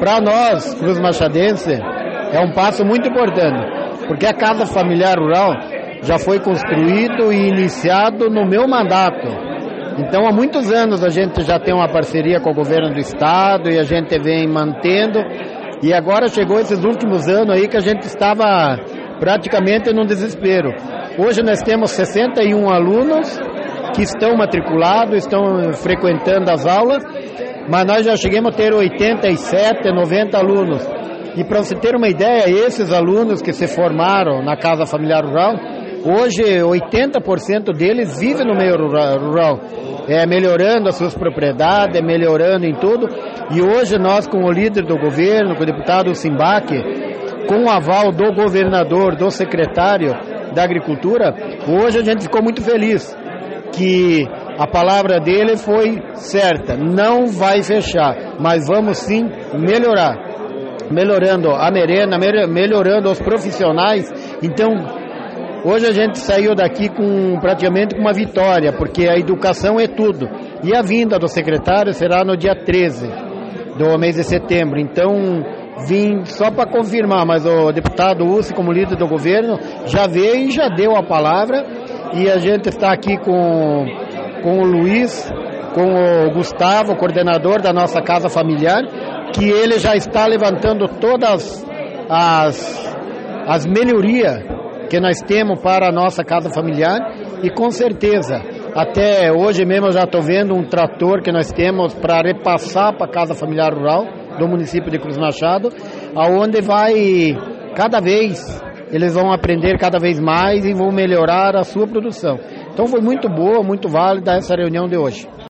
Para nós, Cruz Machadense, é um passo muito importante, porque a Casa Familiar Rural já foi construído e iniciado no meu mandato. Então, há muitos anos a gente já tem uma parceria com o governo do estado e a gente vem mantendo. E agora chegou esses últimos anos aí que a gente estava praticamente num desespero. Hoje nós temos 61 alunos que estão matriculados, estão frequentando as aulas, mas nós já chegamos a ter 87, 90 alunos. E para você ter uma ideia, esses alunos que se formaram na Casa Familiar Rural, hoje 80% deles vivem no meio rural, melhorando as suas propriedades, melhorando em tudo. E hoje nós, com o líder do governo, com o deputado Simbac, com o aval do governador, do secretário da Agricultura, hoje a gente ficou muito feliz que a palavra dele foi certa, não vai fechar, mas vamos sim melhorar, melhorando a merenda, melhorando os profissionais. Então, hoje a gente saiu daqui praticamente com uma vitória, porque a educação é tudo. E a vinda do secretário será no dia 13 do mês de setembro. Então, vim só para confirmar, mas o deputado Ussi, como líder do governo, já veio e já deu a palavra. E a gente está aqui com o Luiz, com o Gustavo, coordenador da nossa Casa Familiar, que ele já está levantando todas as melhorias que nós temos para a nossa Casa Familiar. E com certeza, até hoje mesmo eu já estou vendo um trator que nós temos para repassar para a Casa Familiar Rural do município de Cruz Machado, aonde vai cada vez, eles vão aprender cada vez mais e vão melhorar a sua produção. Então foi muito boa, muito válida essa reunião de hoje.